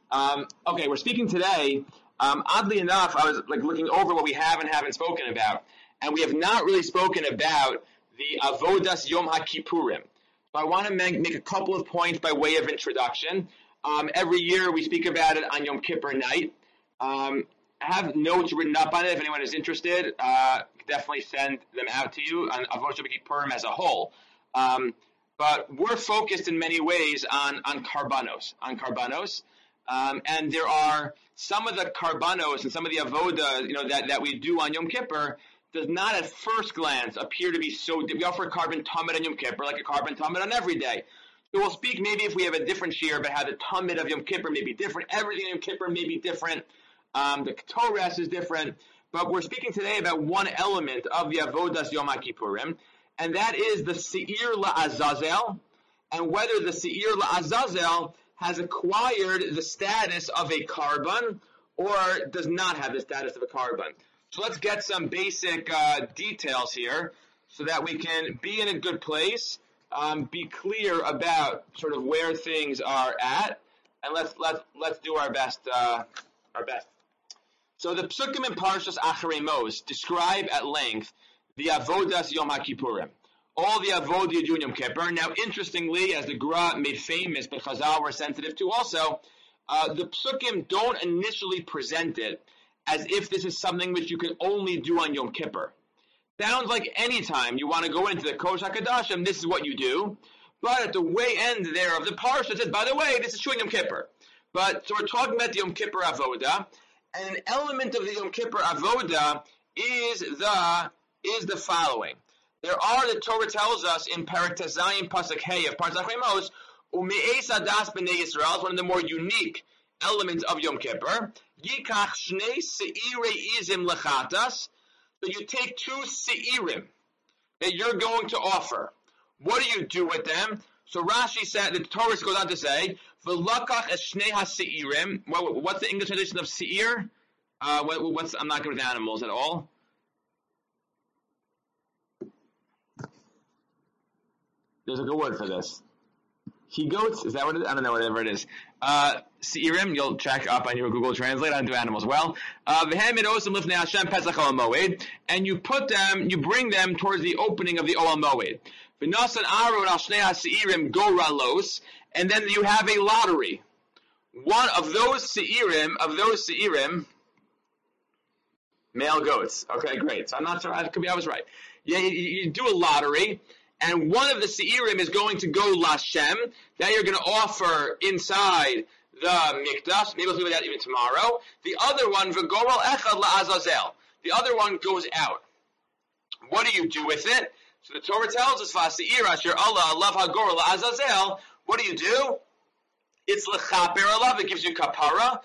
Okay, we're speaking today. Oddly enough, I was looking over what we have and haven't spoken about, and we have not really spoken about the Avodas Yom HaKippurim. So I want to make a couple of points by way of introduction. Every year we speak about it on Yom Kippur night. I have notes written up on it. If anyone is interested, definitely send them out to you on Avodas Yom Kippurim as a whole. But we're focused in many ways on karbanos, and there are some of the karbanos and some of the avoda, that we do on Yom Kippur does not at first glance appear to be so. We offer a carbon tamid on Yom Kippur like a carbon tamid on every day. So we'll speak maybe if we have a different shir about how the tamid of Yom Kippur may be different. Everything in Yom Kippur may be different. The Torah is different. But we're speaking today about one element of the avodas Yom HaKippurim, and that is the Se'ir La'azazel, and whether the Se'ir La'azazel has acquired the status of a carbon or does not have the status of a carbon. So let's get some basic details here so that we can be in a good place, be clear about sort of where things are at, and let's do our best. So the Psukim in Parshas Acharei Mos describe at length the Avodas Yom HaKippurim, all the avodah you do in Yom Kippur. Now, interestingly, as the Gra made famous, but Chazal were sensitive to also, the Psukim don't initially present it as if this is something which you can only do on Yom Kippur. Sounds like any time you want to go into the Kodesh HaKadoshim, this is what you do. But at the way end there of the parsha, it says, by the way, this is true in Yom Kippur. But so we're talking about the Yom Kippur avodah, and an element of the Yom Kippur avodah is the following. The Torah tells us in Perek Tezayim Pasuk Hey of Parshas Acharei Mos, Ume'es Adas B'nei Yisrael is one of the more unique elements of Yom Kippur. Yikach Shnei Se'irei Izim Lechatas. So you take two Se'irim that you're going to offer. What do you do with them? So Rashi said, the Torah goes on to say, V'lakach es Shnei HaSe'irim. What's the English translation of Se'ir? I'm not good with animals at all. There's a good word for this. He-goats, is that what it is? I don't know, whatever it is. Se'irim, you'll check up on your Google Translate. I don't do animals well. And you put them, you bring them towards the opening of the Olam Moed. And then you have a lottery. One of those Se'irim, male goats. Okay, great. So I'm not sure, I was right. Yeah, you do a lottery, and one of the Se'irim is going to go Lashem, that you're going to offer inside the Mikdash. Maybe we'll do that even tomorrow. The other one, V'gorel Echad La'azazel. The other one goes out. What do you do with it? So the Torah tells us, V'se'ir asher Allah alav ha'gorel La'azazel. What do? It's L'chaper alav. It gives you kapara.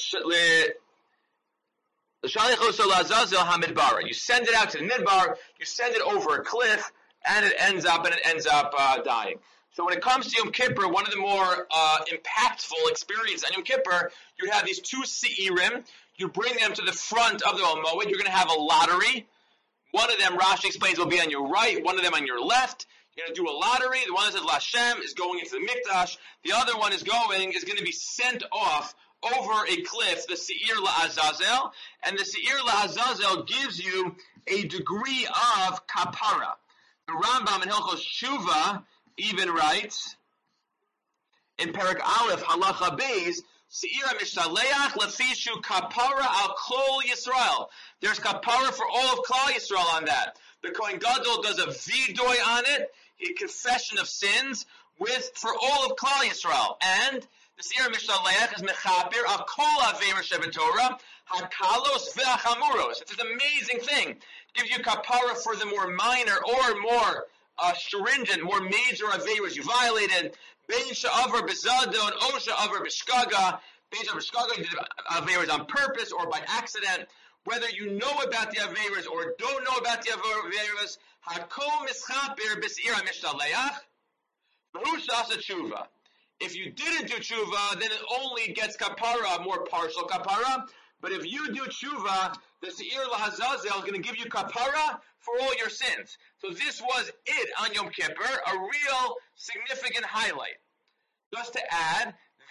You send it out to the midbar. You send it over a cliff. And it ends up dying. So when it comes to Yom Kippur, one of the more impactful experiences on Yom Kippur, you have these two Se'irim. You bring them to the front of the Olam Moed. You're going to have a lottery. One of them, Rashi explains, will be on your right. One of them on your left. You're going to do a lottery. The one that says Lashem is going into the Mikdash. The other one is going to be sent off over a cliff, the Se'ir La'azazel. And the Se'ir La'azazel gives you a degree of kapara. The Rambam in Hilchos Tshuva even writes in Perek Aleph Halacha Beis, Se'ira Mishtaleach Lefishu Kapara Al Klol Yisrael. There's kapara for all of Klal Yisrael on that. The Kohen Gadol does a vidoy on it, a confession of sins for all of Klal Yisrael. And the Se'ira Mishtaleach is Mechaper Al Kol Aveir Shebetorah Hakalos Ve'achamuros. It's an amazing thing. Gives you kapara for the more minor or more stringent, more major aveiros you violated. Bein sha'avar b'zadon, o sha'avar b'shkaga. Bein sha'avar b'shkaga, you did aveiros on purpose or by accident. Whether you know about the aveiros or don't know about the aveiros, hakol mischaper b'se'ir ha'mishtaleach, v'hu sha'asa tshuva. If you didn't do tshuva, then it only gets kapara, more partial kapara. But if you do tshuva, the Se'ir La'azazel is going to give you kapara for all your sins. So this was it on Yom Kippur, a real significant highlight. Just to add,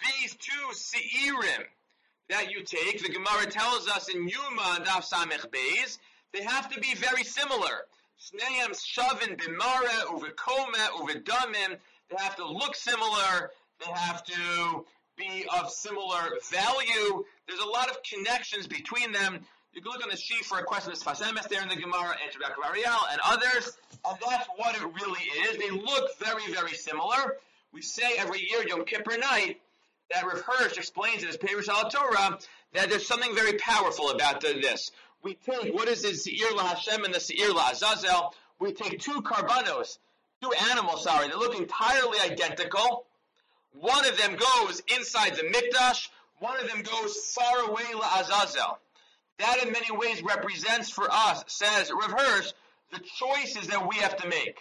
these two seirim that you take, the Gemara tells us in Yuma and Daf Samech Beis, they have to be very similar. Sneim shavin b'mara u'v'koma u'v'damim. They have to look similar. They have to be of similar value. There's a lot of connections between them. You can look on the sheet for a question of Sfasemes there in the Gemara, and Rebbe Ariel, and others, and that's what it really is. They look very, very similar. We say every year, Yom Kippur night, that Rav Hirsch explains in his Perush al Torah that there's something very powerful about this. We take, what is the Seir la Hashem and the Seir la Azazel? We take two animals, they look entirely identical. One of them goes inside the Mikdash, one of them goes far away la Azazel. That in many ways represents for us, says Rav Hirsch, the choices that we have to make.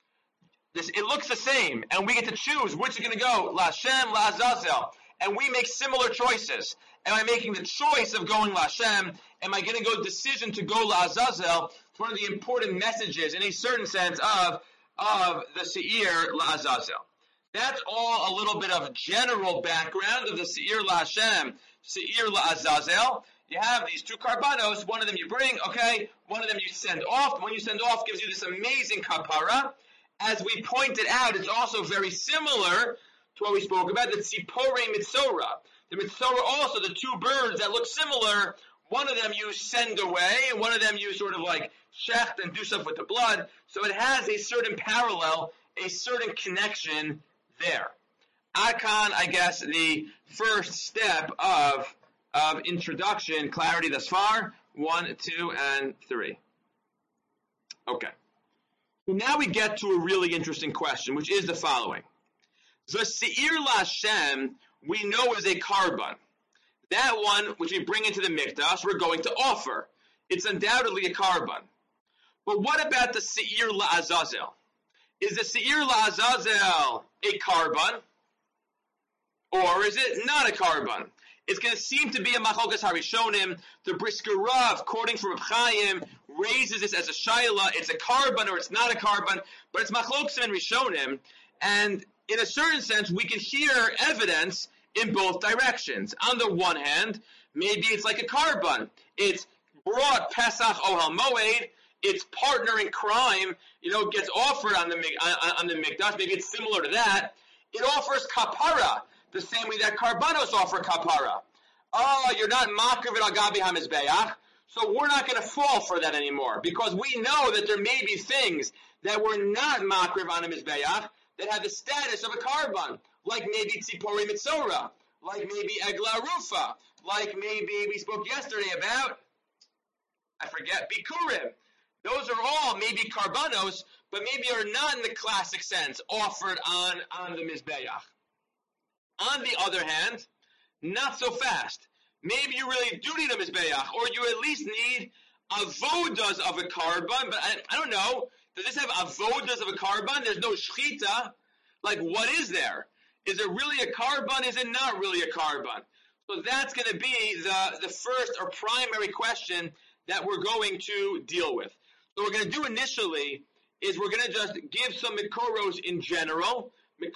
It looks the same, and we get to choose which is going to go, La Hashem, La Azazel. And we make similar choices. Am I making the choice of going La Hashem? Am I getting a decision to go La Azazel? It's one of the important messages, in a certain sense, of the Seir La Azazel. That's all a little bit of general background of the Seir La Hashem, Seir La Azazel. You have these two karbanos, one of them you bring, okay, one of them you send off. The one you send off gives you this amazing kapara. As we pointed out, it's also very similar to what we spoke about, the tzipore mitzora. The mitzora also, the two birds that look similar, one of them you send away, and one of them you sort of like shecht and do stuff with the blood. So it has a certain parallel, a certain connection there. Akan, I guess, the first step of introduction, clarity thus far, 1, 2, and 3. Okay. So now we get to a really interesting question, which is the following. The Seir La Hashem, we know is a karban. That one, which we bring into the Mikdash, we're going to offer. It's undoubtedly a karban. But what about the Seir La Azazel? Is the Seir La Azazel a karban? Or is it not a karban? It's going to seem to be a Machlokes Harishonim. The Brisker Rav, quoting from Reb Chaim, raises this as a shayla. It's a karban or it's not a karban, but it's Machlokes and Rishonim. And in a certain sense, we can hear evidence in both directions. On the one hand, maybe it's like a karban. It's brought Pesach Ohel Moed. Its partner in crime, gets offered on the Mikdash. Maybe it's similar to that. It offers kapara, the same way that karbanos offer kapara. Oh, you're not makriv al gabi hamizbeach, so we're not going to fall for that anymore, because we know that there may be things that were not makriv on a mizbeach that have the status of a karban, like maybe tzipori mitzora, like maybe egla rufa, like maybe we spoke yesterday about, I forget, bikurim. Those are all maybe karbanos, but maybe are not in the classic sense offered on the mizbeach. On the other hand, not so fast. Maybe you really do need a mizbeach, or you at least need avodas of a karban, but I don't know. Does this have avodas of a karban? There's no shchita. Like, what is there? Is it really a karban? Is it not really a karban? So that's going to be the first or primary question that we're going to deal with. So what we're going to do initially is we're going to just give some mikoros in general,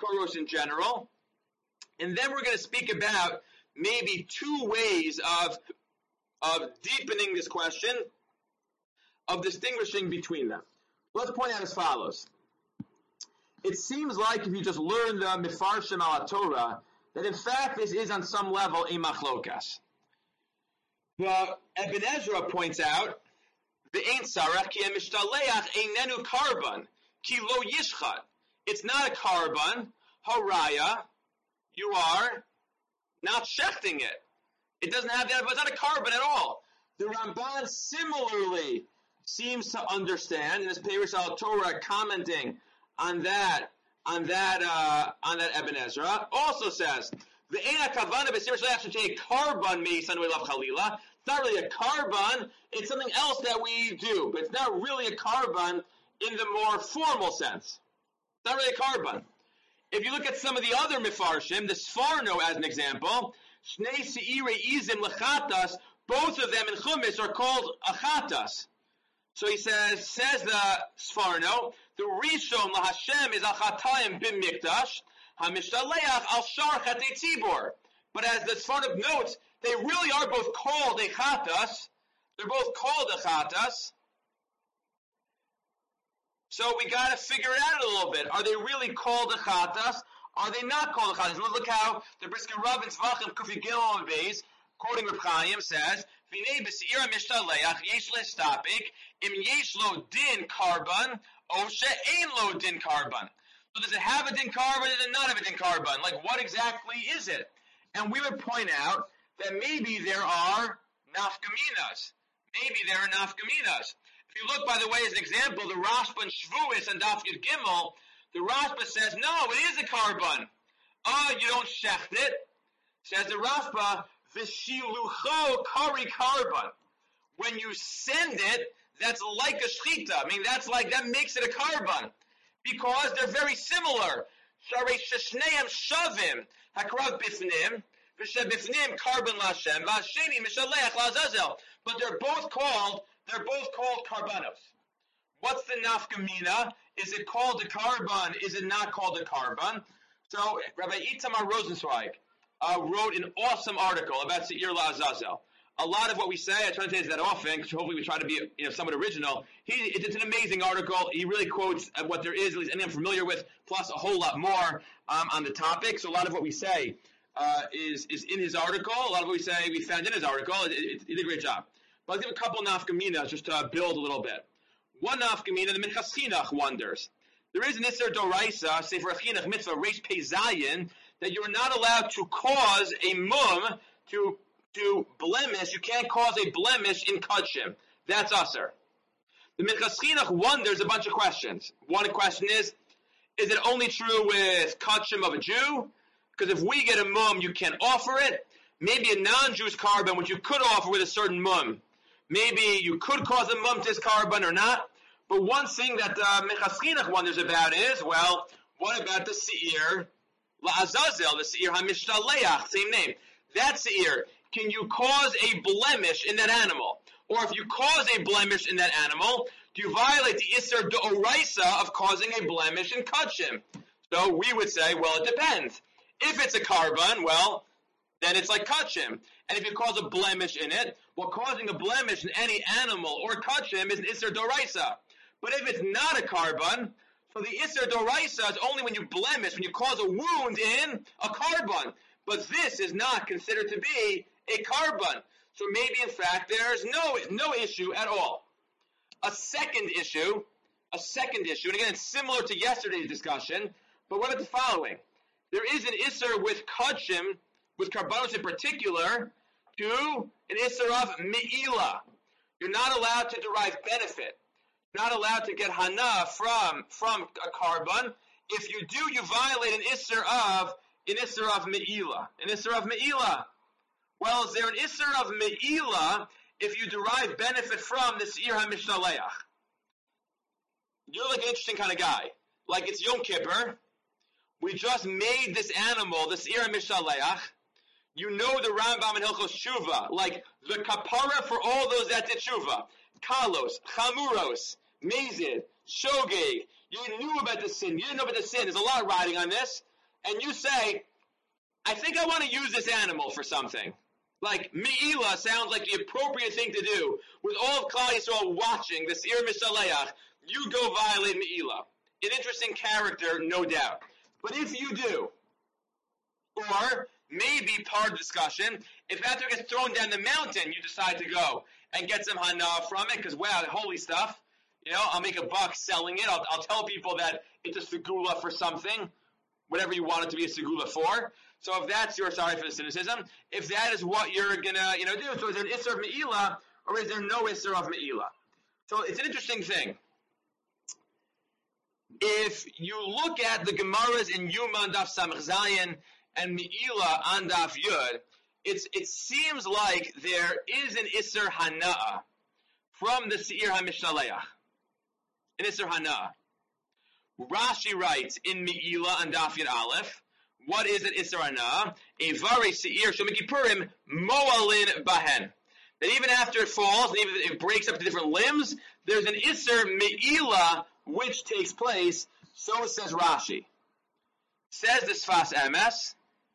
and then we're going to speak about maybe two ways of deepening this question, of distinguishing between them. Let's point out as follows. It seems like if you just learn the Mefarshim al Torah, that in fact this is on some level a machlokas. The Ibn Ezra points out, Ve'ein sarach ki mishtaleach einenu karban, ki lo yishchat. It's not a karban, haraya, you are not shechting it. It doesn't have that, but it's not a karban at all. The Ramban similarly seems to understand in his Perush al Torah, commenting on that Ibn Ezra, also says the Eina Kavana B'Sir Shalach should take karban meisanu elav chalila. It's not really a karban; it's something else that we do, but it's not really a karban in the more formal sense. It's not really a karban. If you look at some of the other Mefarshim, the Sforno as an example, Shnei Seirei Izim Lechatas, both of them in Chumash are called achatas. So he says the Sforno, the Rishon LaHashem is achatayim b'mikdash, Hamishaleach al shar chatei tzibor. But as the Sforno notes, they really are both called a chatas. They're both called a chatas. So we got to figure it out a little bit. Are they really called a chatas? Are they not called a chatas? Look how the Brisker Rav in Zvachim Kufi Gilon Beis, quoting Reb Chaim, says, "V'nei b'seira mishtaleach yesh lestapik im yesh lo din karban o she'ein lo din karban." So does it have a din karban? Does it not have a din karban? Like, what exactly is it? And we would point out that maybe there are nafkaminas. Maybe there are nafkaminas. If you look, by the way, as an example, the Rashba and Shvuis and Daf Yud Gimel, the Rashba says, no, it is a karban. You don't shecht it. Says the Rashba, v'shilucho kari karban. When you send it, that's like a shchita. I mean, that makes it a karban. Because they're very similar. Sharei sheshneim shavim, hakrav bifnim, v'shebifnim karban lashem, v'asheni mishaleach lazazel. But they're both called karbanos. What's the nafkamina? Is it called a karban? Is it not called a karban? So Rabbi Itamar Rosenzweig wrote an awesome article about Seir LaAzazel. A lot of what we say, I try to say this that often, because hopefully we try to be somewhat original. It's an amazing article. He really quotes what there is, at least anything I'm familiar with, plus a whole lot more on the topic. So a lot of what we say is in his article. A lot of what we say we found in his article. He did a great job. But I'll give a couple nafkaminas just to build a little bit. One nafkamina, the Minchas Chinuch wonders. There is an Isser Doraisa, Sefer Chinuch Mitzvah, Reish Pei Zayin, that you are not allowed to cause a mum to blemish. You can't cause a blemish in Kudshim. That's Usser. The Minchas Chinuch wonders a bunch of questions. One question is it only true with Kudshim of a Jew? Because if we get a mum, you can't offer it. Maybe a non-Jew's karban, which you could offer with a certain mum. Maybe you could cause a mum to his karban or not. But one thing that Minchas Chinuch wonders about is, well, what about the Seir LaAzazel, the Seir HaMishtaleach, same name. That Seir, can you cause a blemish in that animal? Or if you cause a blemish in that animal, do you violate the Isser D'Oraisa of causing a blemish in Kudshim? So we would say, well, it depends. If it's a karban, well, then it's like Kudshim. And if you cause a blemish in it, well, causing a blemish in any animal or Kudshim is an Isser D'Oraisa. But if it's not a karban, so the Isser D'Oraisa is only when you blemish, when you cause a wound in a karban. But this is not considered to be a karban. So maybe, in fact, there's no issue at all. A second issue, and again, it's similar to yesterday's discussion, but what about the following? There is an Isser with Kudshim, with karbanos in particular, to an Isser of Me'ila. You're not allowed to derive benefit. You're not allowed to get hana from a karban. If you do, you violate an Isser of Me'ila. An Isser of Me'ila. Well, is there an Isser of Me'ila if you derive benefit from the Seir HaMishtaleach? You're like an interesting kind of guy. Like it's Yom Kippur. We just made this animal, the Seir HaMishtaleach. You know the Rambam in Hilchos Tshuva, like the kapara for all those that did Tshuva. Kalos, Chamuros, Mezid, Shogeg. You knew about the sin. You didn't know about the sin. There's a lot riding on this. And you say, I think I want to use this animal for something. Like, Me'ila sounds like the appropriate thing to do. With all of Klal Yisrael watching the Seir HaMishtaleach, you go violate Me'ila. An interesting character, no doubt. But if you do, or maybe part of the discussion, if after it gets thrown down the mountain, you decide to go and get some hana from it, because wow, holy stuff, I'll make a buck selling it. I'll tell people that it's a segula for something, whatever you want it to be a segula for. So if that's sorry for the cynicism, if that is what you're gonna, do, so is there an Isser of Me'ila, or is there no Isser of Me'ila? So it's an interesting thing. If you look at the Gemaras in Yuma and Daf Samech Zayin and Me'ila on Daf Yud, it seems like there is an Isser Hana'a from the Seir HaMishtaleach. An Isser Hana'a. Rashi writes in Me'ila on Daf Yud Aleph, what is an Isser Hana'a? A Vari Seir Shom Kippurim Mo'alin Bahen. That even after it falls, and even if it breaks up to different limbs, there's an Isser Me'ila which takes place, so says Rashi. Says the Sfas Emes,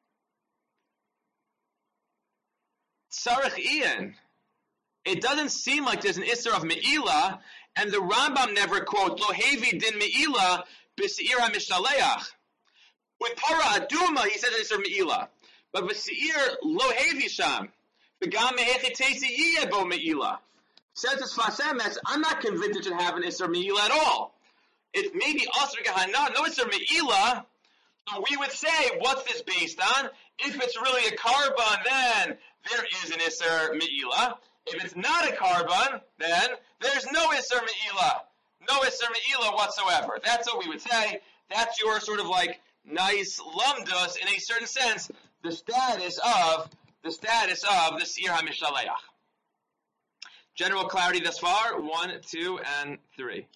Tzarech Ian. It doesn't seem like there's an Isser of Me'ilah, and the Rambam never quotes Lo Hevi Din Me'ilah B'Se'ir HaMishtaleach. With Para Aduma, he says it's Isser Me'ilah. But B'Se'ir Lo Hevi Sham. V'gam Me'echi Teisi Yiyeh Bo Me'ilah. Says the Sfas Emes, I'm not convinced it should have an Isser Me'ilah at all. It may be Asr Gehana, no Isser Me'ilah. So we would say, what's this based on? If it's really a carbon, then there is an Isser Me'ilah. If it's not a carbon, then there's no Isser Me'ilah. No Isser Me'ilah whatsoever. That's what we would say. That's your sort of like nice lumdus, in a certain sense, the status of the Se'ir HaMishaleach. General clarity thus far, 1, 2, and 3.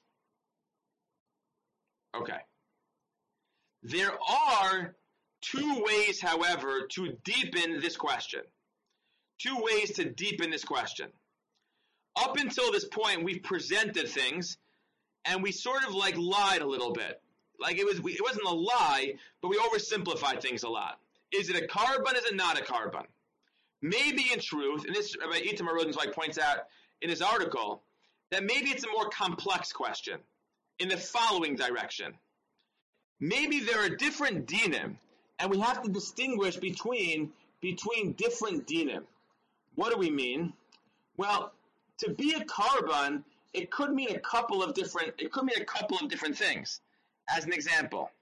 Okay. There are 2 ways, however, to deepen this question. 2 ways to deepen this question. Up until this point, we've presented things, and we sort of like lied a little bit. Like it wasn't a lie, but we oversimplified things a lot. Is it a carbon? Is it not a carbon? Maybe in truth, and this Rabbi Itamar Rosenzweig points out in his article, that maybe it's a more complex question in the following direction. Maybe there are different dinim, and we have to distinguish between different dinim. What do we mean? Well, to be a carbon, it could mean a couple of different things. As an example,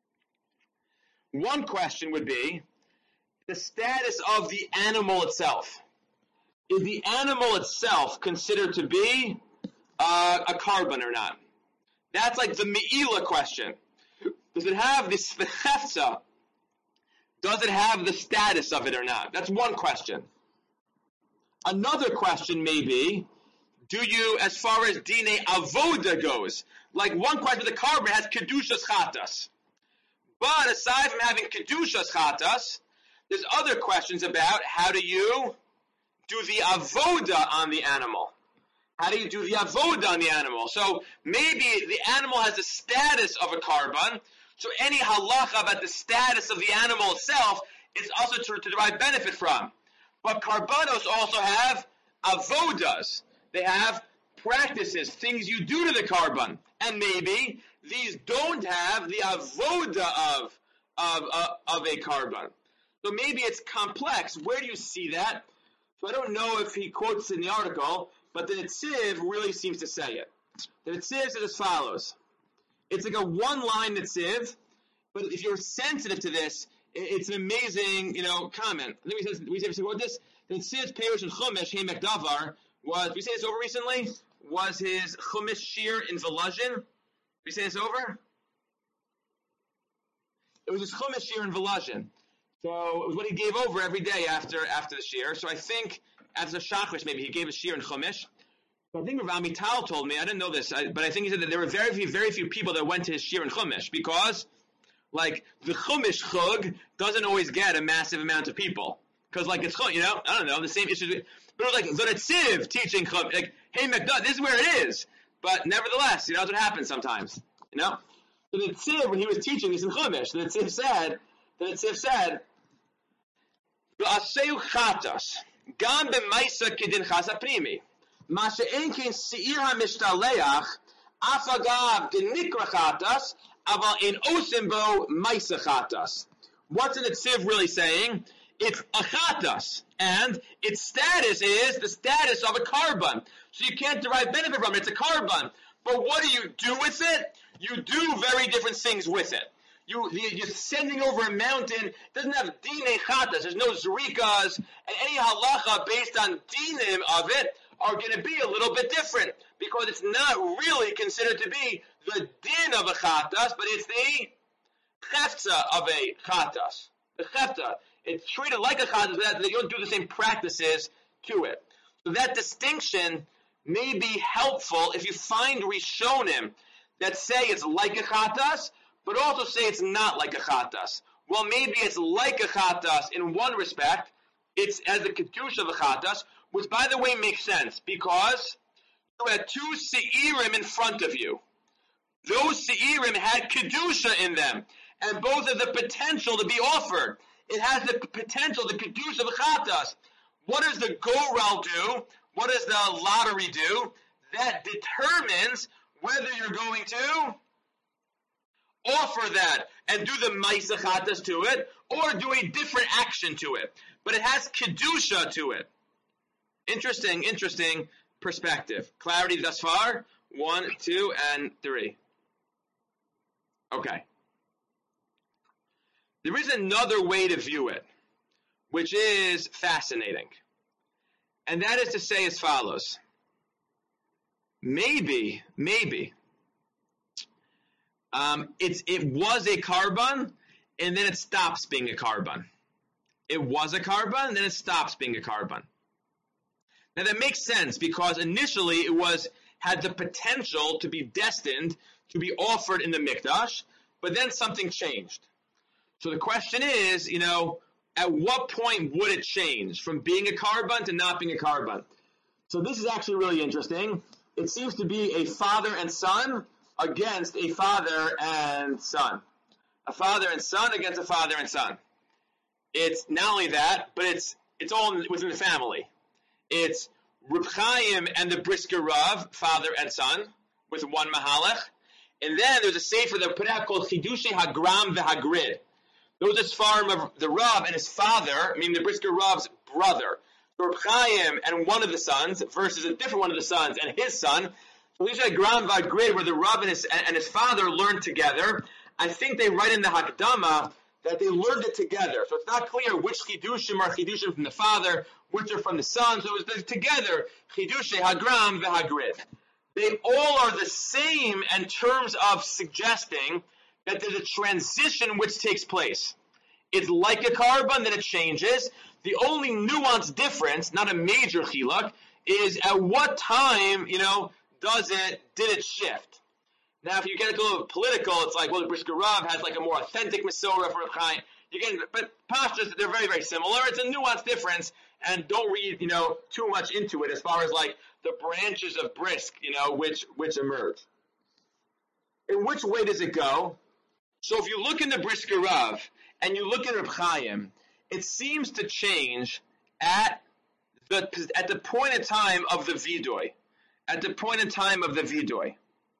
one question would be the status of the animal itself. Is the animal itself considered to be a carbon or not? That's like the Me'ilah question. Does it have this hefza? Does it have the status of it or not? That's one question. Another question may be, do you, as far as Dine Avoda goes, like one question with the carbon has Kedushas Chatas. But aside from having Kedushas Chatas, there's other questions about how do you do the Avoda on the animal. How do you do the Avoda on the animal? So maybe the animal has the status of a carbon, so any halacha about the status of the animal itself is also to derive benefit from. But carbonos also have avodas. They have practices, things you do to the carbon. And maybe these don't have the avoda of a carbon. So maybe it's complex. Where do you see that? So I don't know if he quotes in the article, but the Netziv really seems to say it. The Netziv says as follows. It's like a one-line Netziv, but if you're sensitive to this, it's an amazing, comment. I think we said what this. The Netziv's Perush and Chumash, Hey Mekdavar, was, we say this over recently, was his Chumash Shir in Volozhin. We say this over? It was his Chumash Shir in Volozhin. So it was what he gave over every day after the Shir. So I think, as a Shachrish, maybe he gave a Shir in Chumash. So I think Rav Amital told me, I didn't know this, but I think he said that there were very few people that went to his Shir in Chumash, because, like, the Chumash Chug doesn't always get a massive amount of people. Because, like, it's, I don't know, the same issues. But it was like, the Netziv teaching Chumash, like, hey, McDuck, this is where it is. But nevertheless, that's what happens sometimes, So the Netziv, when he was teaching this in Chumash, the Netziv said, V'aseu chatas, gam b'maisa kidin chasa primi. Ma she'en ken se'ir ha'mishtaleach, af agav denikra chatas, aval en osim bo maisa chatas. What's the Netziv really saying? It's a chatas, and its status is the status of a carbon. So you can't derive benefit from it. It's a carbon. But what do you do with it? You do very different things with it. You're sending over a mountain. It doesn't have dinei chatas. There's no zrikas, and any halacha based on dinim of it are going to be a little bit different, because it's not really considered to be the din of a chatas, but it's the chefta of a chatas. The chefta. It's treated like a chatas, but you don't do the same practices to it. So that distinction may be helpful if you find Rishonim that say it's like a chatas, but also say it's not like a chatas. Well, maybe it's like a chatas in one respect. It's as the kedusha of a chatas, which, by the way, makes sense, because you had 2 seirim in front of you. Those seirim had kedusha in them, and both have the potential to be offered. It has the potential, the kedusha of chatas. What does the goral do? What does the lottery do? That determines whether you're going to offer that and do the ma'isa chatas to it, or do a different action to it. But it has kedusha to it. Interesting perspective. Clarity thus far? 1, 2, and 3. Okay. There is another way to view it, which is fascinating. And that is to say as follows. Maybe, it was a carbon, and then it stops being a carbon. It was a carbon, and then it stops being a carbon. Now that makes sense, because initially it had the potential to be destined to be offered in the mikdash, but then something changed. So the question is, at what point would it change from being a carbon to not being a carbon? So this is actually really interesting. It seems to be a father and son against a father and son. A father and son against a father and son. It's not only that, but it's all within the family. It's Reb Chaim and the Brisker Rav, father and son, with one mahalach. And then there's a sefer that put out called Chidushei Hagram v'Hagrid. Those are Sfarim of the Rav and his father, meaning the Brisker Rav's brother. So Reb Chaim and one of the sons versus a different one of the sons and his son. So Chidushei Hagram v'Hagrid, where the Rav and his father learned together. I think they write in the Hakdama that they learned it together. So it's not clear which Chidushim are Chidushim from the father, which are from the son. So it was together, Chidushei Hagram v'Hagrid. They all are the same in terms of suggesting that there's a transition which takes place. It's like a carbon, then it changes. The only nuance difference, not a major chiluk, is at what time, did it shift? Now, if you get a little political, it's like, well, the Brisker Rav has like a more authentic Masorah for Reb Chaim. But pashtus, they're very, very similar. It's a nuance difference, and don't read, too much into it as far as like the branches of brisk, which emerge. In which way does it go? So if you look in the Brisker Rav and you look at Reb Chaim, it seems to change at the point in time of the vidui. At the point in time of the vidui.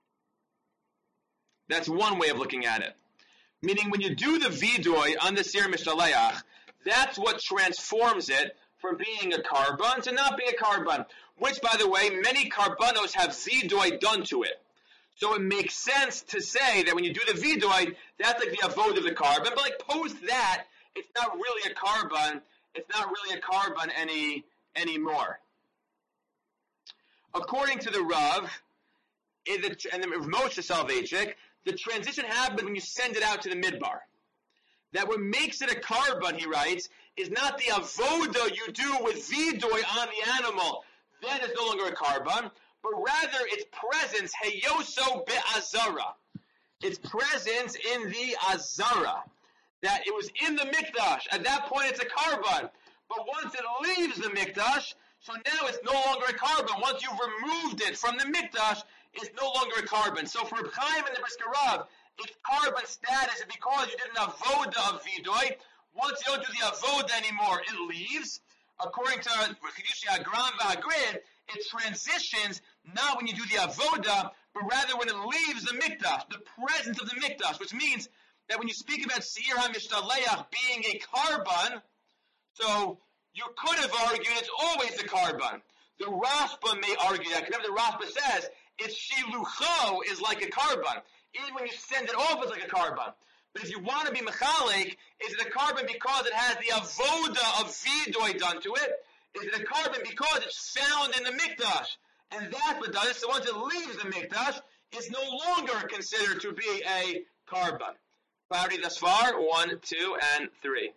That's one way of looking at it. Meaning when you do the vidui on the Sir Mishaleach, that's what transforms it from being a carbon to not being a carbon. Which, by the way, many carbonos have vidui done to it. So it makes sense to say that when you do the vidui, that's like the avod of the carbon. But like post that, it's not really a carbon. It's not really a carbon anymore. According to the Rav and the Moshe Soloveitchik, the transition happens when you send it out to the midbar. That what makes it a carbon, he writes, is not the avoda you do with vidui on the animal. Then it's no longer a carbon, but rather its presence, heyoso be'azara. Its presence in the azara. That it was in the mikdash. At that point, it's a carbon. But once it leaves the mikdash, so now it's no longer a carbon. Once you've removed it from the mikdash, it's no longer a carbon. So for Reb Chaim and the Brisker Rav, its carbon status is because you did an avoda of vidui. Once you don't do the avoda anymore, it leaves. According to Chidushei Hagram v'Hagrid, it transitions not when you do the avoda, but rather when it leaves the mikdash, the presence of the mikdash, which means that when you speak about Seir HaMishtaleach being a carbon, so you could have argued it's always the carbon. The Rashba may argue that, because the Rashba says its shilucho is like a carbon. Even when you send it off, it's like a carbon. But if you want to be mechalik, is it a carbon because it has the avoda of vidui done to it? Is it a carbon because it's found in the mikdash? And that's what does it. So once it leaves the mikdash, it's no longer considered to be a carbon. Clarity thus far? 1, 2, and 3.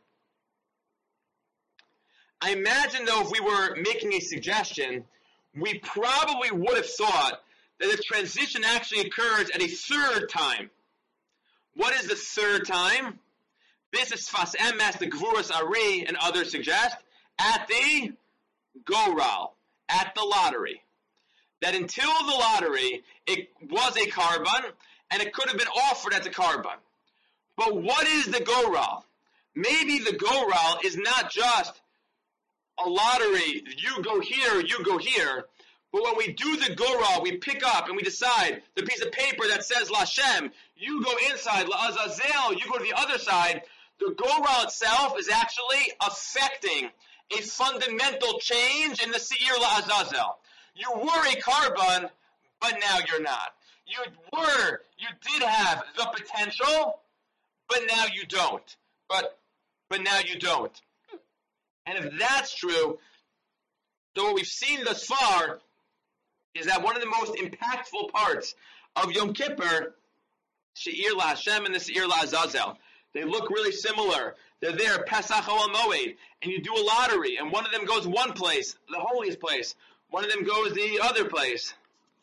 I imagine, though, if we were making a suggestion, we probably would have thought that the transition actually occurs at a third time. What is the third time? This is Sfas Emes, the Gvuras Ari, and others suggest, at the Goral, at the lottery. That until the lottery, it was a carbon, and it could have been offered as a carbon. But what is the goral? Maybe the goral is not just a lottery. You go here, you go here. But when we do the goral, we pick up and we decide the piece of paper that says Lashem, you go inside, La'azazel, you go to the other side. The goral itself is actually affecting a fundamental change in the Seir La'azazel. You were a carbon, but now you're not. You did have the potential, but now you don't. But now you don't. And if that's true, so what we've seen thus far is that one of the most impactful parts of Yom Kippur, She'ir LaHashem and the Seir LaAzazel, they look really similar. They're there, Pesach Ol Moed, and you do a lottery, and one of them goes one place, the holiest place. One of them goes the other place.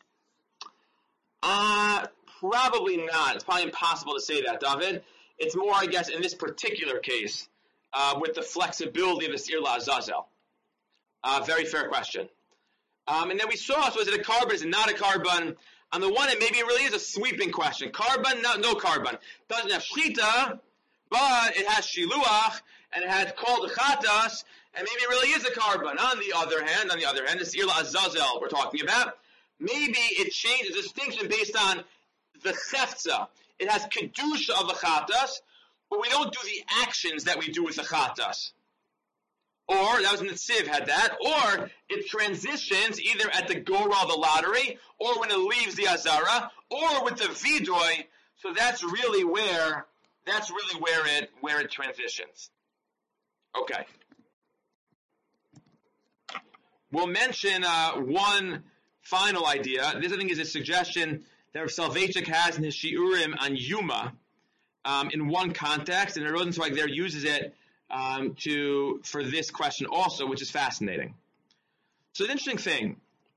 Probably not. It's probably impossible to say that, David. It's more, I guess, in this particular case, with the flexibility of the Seir LaAzazel. Very fair question. And then we saw, so is it a carbon, is it not a carbon? On the one hand, maybe it really is a sweeping question. Carbon, no carbon. Doesn't have shchita, but it has shiluach, and it has called chatas, and maybe it really is a carbon. On the other hand, the Seir LaAzazel we're talking about, maybe it changes distinction based on the cheftza. It has kedusha of the chatas, but we don't do the actions that we do with the chatas. Or, that was Netziv had that, or it transitions either at the goral, the lottery, or when it leaves the azara, or with the vidoy. So that's really where it transitions. Okay. We'll mention one final idea. This, I think, is a suggestion that Rav Soloveitchik has in his shiurim on Yuma, in one context, and Rosenzweig there uses it for this question also, which is fascinating. So the interesting thing,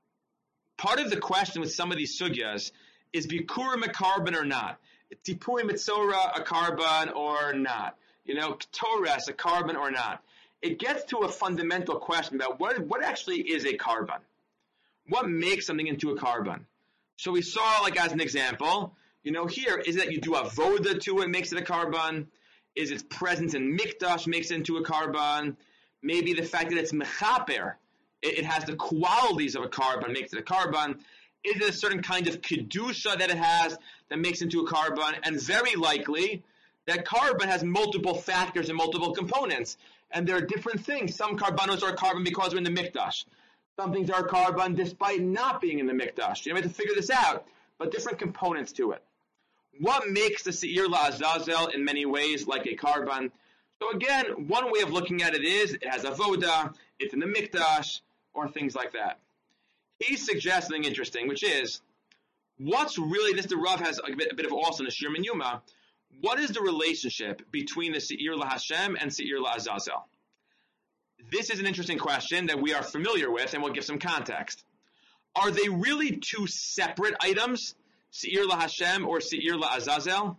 part of the question with some of these sugyas is bikurim a carbon or not? Tipui mitzora a carbon or not? Ketores a carbon or not? It gets to a fundamental question about what actually is a carbon? What makes something into a carbon? So we saw, like as an example, here, is that you do avoda to it, makes it a carbon? Is its presence in mikdash makes it into a carbon? Maybe the fact that it's mechaper, it has the qualities of a carbon, makes it a carbon. Is it a certain kind of kedusha that it has that makes it into a carbon? And very likely, that carbon has multiple factors and multiple components. And there are different things. Some carbonos are carbon because we're in the mikdash. Some things are carbon despite not being in the mikdash. You have to figure this out, but different components to it. What makes the Seir LaAzazel in many ways like a carbon? So again, one way of looking at it is it has avoda, it's in the mikdash, or things like that. He suggests something interesting, which is, what's really, the Rav has a bit of also in the Shir Min Yuma, what is the relationship between the Seir LaHashem and Seir LaAzazel? This is an interesting question that we are familiar with, and we'll give some context. Are they really two separate items, Seir LaHashem or Seir LaAzazel?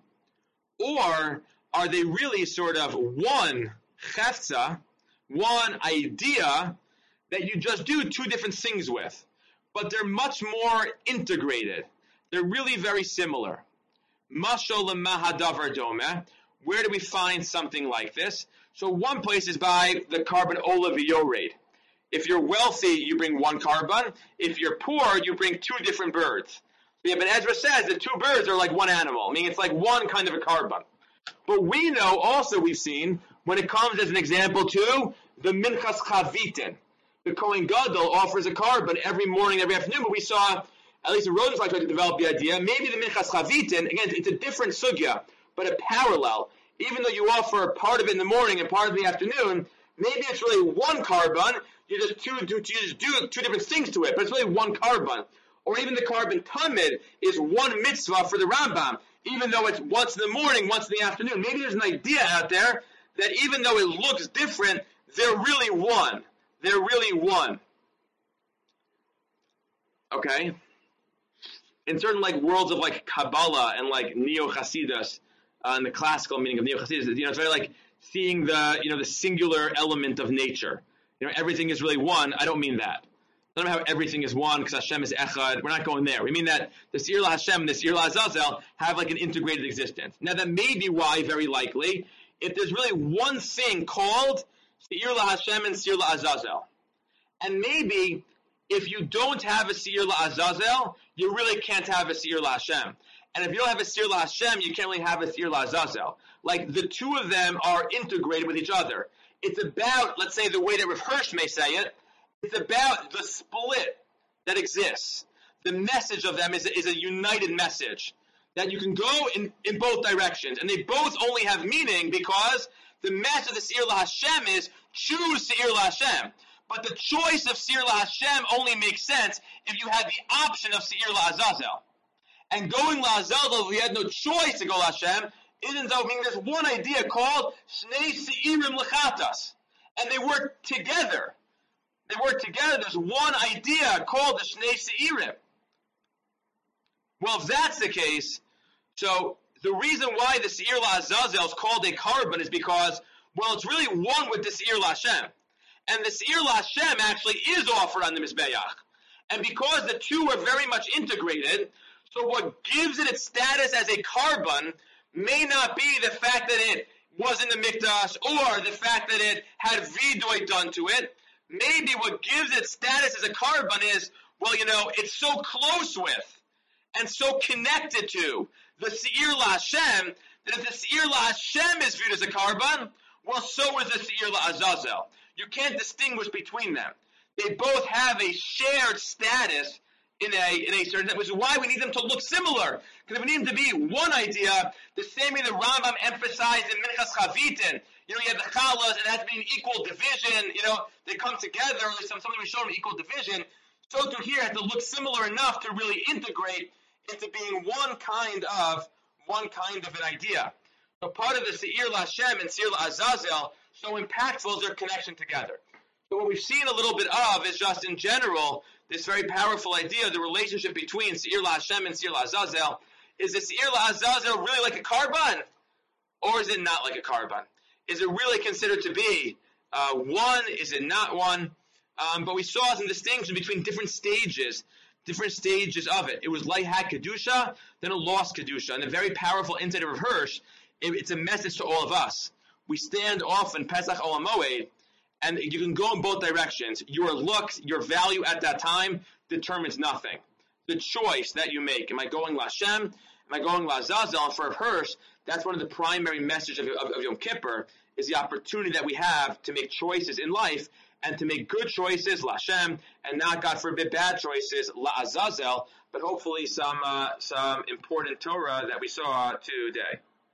Or are they really sort of one cheftza, one idea that you just do two different things with? But they're much more integrated. They're really very similar. Mashal lemahadavar domeh. Where do we find something like this? So one place is by the carbon ola v'yored. If you're wealthy, you bring one carbon. If you're poor, you bring two different birds. Yeah, but Ezra says that two birds are like one animal. Meaning it's like one kind of a carbon. But we know also, we've seen, when it comes as an example to the Minchas Chavitin. The Kohen Gadol offers a carbon every morning, every afternoon, but we saw, at least in Rosenzweig tried to develop the idea, maybe the Minchas Chavitin, again, it's a different sugya, but a parallel. Even though you offer part of it in the morning and part of the afternoon, maybe it's really one carbon, you just do two different things to it, but it's really one carbon. Or even the carbon tamid is one mitzvah for the Rambam, even though it's once in the morning, once in the afternoon. Maybe there's an idea out there that even though it looks different, they're really one. They're really one. Okay? In certain words of Kabbalah and Neo-Hasidus, and the classical meaning of Neo-Hasidus, it's very like seeing the singular element of nature. Everything is really one. I don't mean that. Doesn't matter how everything is one because Hashem is echad. We're not going there. We mean that the Seir LaHashem and the Seir LaAzazel have like an integrated existence. Now that may be why, very likely, if there's really one thing called Seir LaHashem and Seir LaAzazel, and maybe if you don't have a Seir LaAzazel, you really can't have a Seir LaHashem. And if you don't have a Seir LaHashem, you can't really have a Seir LaAzazel. Like the two of them are integrated with each other. It's about, let's say the way that Rav Hirsch may say it, it's about the split that exists. The message of them is a united message. That you can go in both directions. And they both only have meaning because the message of the Seir LaHashem is choose Seir LaHashem. But the choice of Seir LaHashem only makes sense if you had the option of Seir LaAzazel. And going LaAzazel, if we had no choice to go LaHashem, isn't so, meaning there's one idea called Shnei Seirim Lechatas. And they work together. They work together. There's one idea called the Shnei Seirim. Well, if that's the case, so the reason why the Seir LaAzazel is called a carbon is because, well, it's really one with the Seir LaHashem. And the Seir LaHashem actually is offered on the Mizbeach. And because the two are very much integrated, so what gives it its status as a carbon may not be the fact that it was in the Mikdash or the fact that it had Vidoy done to it. Maybe what gives it status as a carbon is, well, it's so close with and so connected to the Seir LaHashem that if the Seir LaHashem is viewed as a carbon, well, so is the Seir LaAzazel. You can't distinguish between them. They both have a shared status in a certain, which is why we need them to look similar. Because if we need them to be one idea, the same way the Rambam emphasized in Minchas Chavitin, you have the Chalas, and it has to be an equal division, they come together, or something we show them equal division. So to here, it has to look similar enough to really integrate into being one kind of an idea. So part of the Seir LaHashem and Seir LaAzazel, so impactful is their connection together. So what we've seen a little bit of is just in general, this very powerful idea, the relationship between Seir LaHashem and Seir LaAzazel. Is the Seir LaAzazel really like a carbon? Or is it not like a carbon? Is it really considered to be one? Is it not one? But we saw some distinction between different stages of it. It was like had Kedusha, then it lost Kedusha. And the very powerful insight of Hirsch, it's a message to all of us. We stand off in Pesach Olam Moed, and you can go in both directions. Your looks, your value at that time determines nothing. The choice that you make. Am I going LaHashem? Am I going LaAzazel? And for Hirsch, that's one of the primary messages of Yom Kippur, is the opportunity that we have to make choices in life and to make good choices, LaHashem, and not, God forbid, bad choices, LaAzazel, but hopefully some important Torah that we saw today.